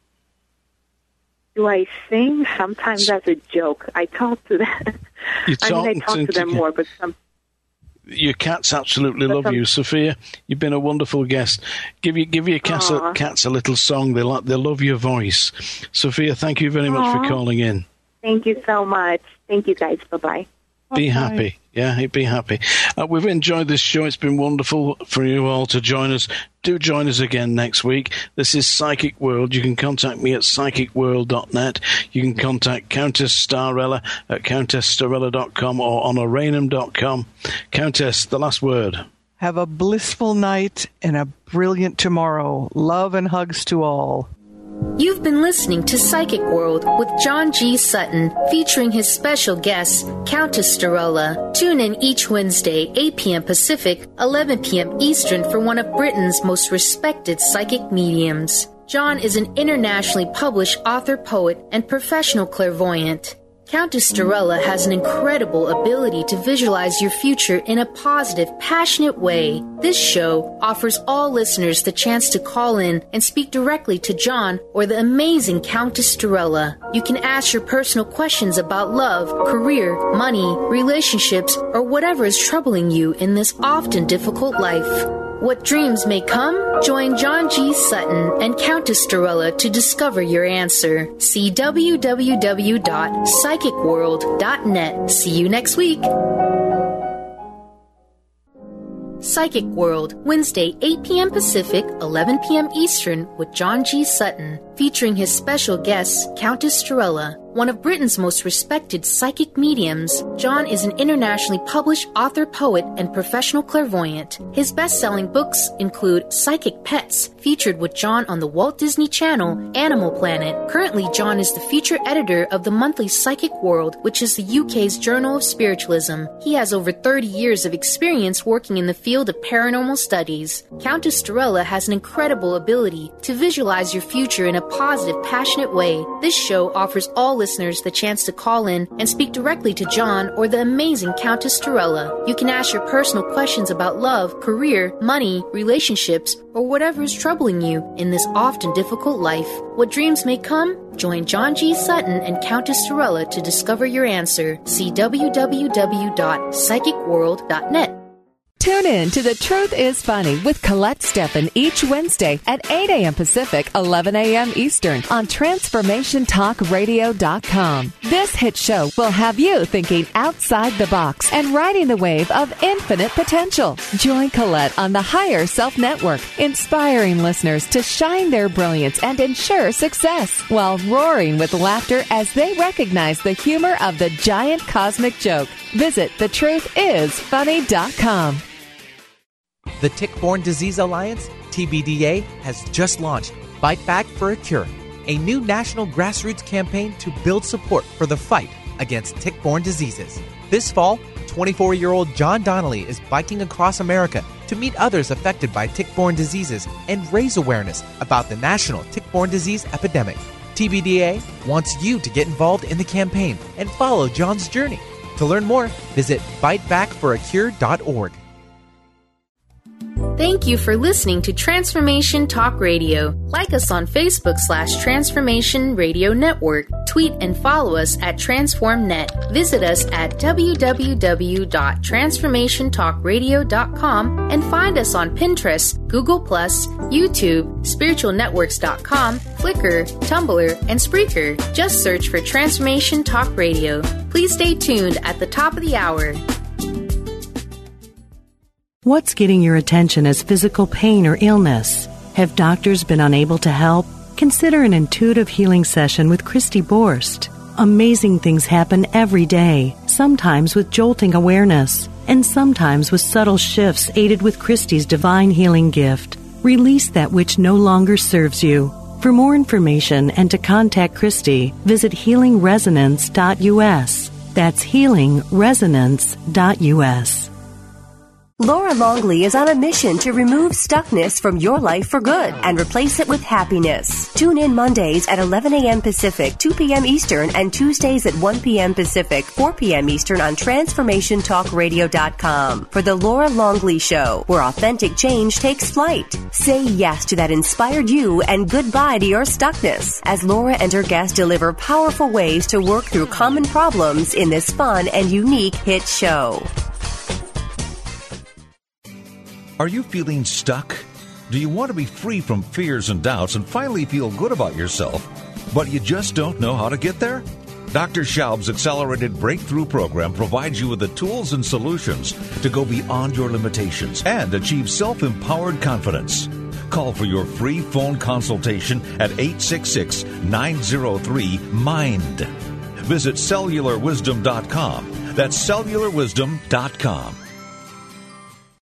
Do I sing? Sometimes as a joke. I talk to them. I talk to them more, but some. Your cats absolutely love you, Sophia. You've been a wonderful guest. Give your cats a little song. They love your voice. Sophia, thank you very much for calling in. Thank you so much. Thank you, guys. Bye-bye. be happy. Yeah, he'd be happy. We've enjoyed this show. It's been wonderful for you all to join us. Do join us again next week. This is Psychic World. You can contact me at psychicworld.net. You can contact Countess Starella at countessstarella.com or honorainham.com. Countess, the last word. Have a blissful night and a brilliant tomorrow. Love and hugs to all. You've been listening to Psychic World with John G. Sutton, featuring his special guest, Countess Starella. Tune in each Wednesday, 8 p.m. Pacific, 11 p.m. Eastern, for one of Britain's most respected psychic mediums. John is an internationally published author, poet, and professional clairvoyant. Countess Starella has an incredible ability to visualize your future in a positive, passionate way. This show offers all listeners the chance to call in and speak directly to John or the amazing Countess Starella. You can ask your personal questions about love, career, money, relationships, or whatever is troubling you in this often difficult life. What dreams may come? Join John G. Sutton and Countess Starella to discover your answer. See www.psychicworld.net. See you next week. Psychic World, Wednesday, 8 p.m. Pacific, 11 p.m. Eastern, with John G. Sutton, featuring his special guest, Countess Starella. One of Britain's most respected psychic mediums, John is an internationally published author, poet, and professional clairvoyant. His best-selling books include Psychic Pets, featured with John on the Walt Disney Channel, Animal Planet. Currently, John is the feature editor of the monthly Psychic World, which is the UK's Journal of Spiritualism. He has over 30 years of experience working in the field of paranormal studies. Countess Starella has an incredible ability to visualize your future in a positive, passionate way. This show offers all listeners the chance to call in and speak directly to John or the amazing Countess Starella. You can ask your personal questions about love, career, money, relationships, or whatever is troubling you in this often difficult life. What dreams may come? Join John G. Sutton and Countess Starella to discover your answer. See www.psychicworld.net. Tune in to The Truth is Funny with Colette Steffen each Wednesday at 8 a.m. Pacific, 11 a.m. Eastern on TransformationTalkRadio.com. This hit show will have you thinking outside the box and riding the wave of infinite potential. Join Colette on the Higher Self Network, inspiring listeners to shine their brilliance and ensure success while roaring with laughter as they recognize the humor of the giant cosmic joke. Visit thetruthисfunny.com. The Tick-Borne Disease Alliance, TBDA, has just launched Fight Back for a Cure, a new national grassroots campaign to build support for the fight against tick-borne diseases. This fall, 24-year-old John Donnelly is biking across America to meet others affected by tick-borne diseases and raise awareness about the national tick-borne disease epidemic. TBDA wants you to get involved in the campaign and follow John's journey. To learn more, visit fightbackforacure.org. Thank you for listening to Transformation Talk Radio. Like us on Facebook/Transformation Radio Network. Tweet and follow us at TransformNet. Visit us at www.transformationtalkradio.com and find us on Pinterest, Google+, YouTube, spiritualnetworks.com, Flickr, Tumblr, and Spreaker. Just search for Transformation Talk Radio. Please stay tuned at the top of the hour. What's getting your attention as physical pain or illness? Have doctors been unable to help? Consider an intuitive healing session with Christy Borst. Amazing things happen every day, sometimes with jolting awareness, and sometimes with subtle shifts aided with Christy's divine healing gift. Release that which no longer serves you. For more information and to contact Christy, visit healingresonance.us. That's healingresonance.us. Laura Longley is on a mission to remove stuckness from your life for good and replace it with happiness. Tune in Mondays at 11 a.m. Pacific, 2 p.m. Eastern, and Tuesdays at 1 p.m. Pacific, 4 p.m. Eastern on TransformationTalkRadio.com for The Laura Longley Show, where authentic change takes flight. Say yes to that inspired you and goodbye to your stuckness as Laura and her guests deliver powerful ways to work through common problems in this fun and unique hit show. Are you feeling stuck? Do you want to be free from fears and doubts and finally feel good about yourself, but you just don't know how to get there? Dr. Schaub's Accelerated Breakthrough Program provides you with the tools and solutions to go beyond your limitations and achieve self-empowered confidence. Call for your free phone consultation at 866-903-MIND. Visit cellularwisdom.com. That's cellularwisdom.com.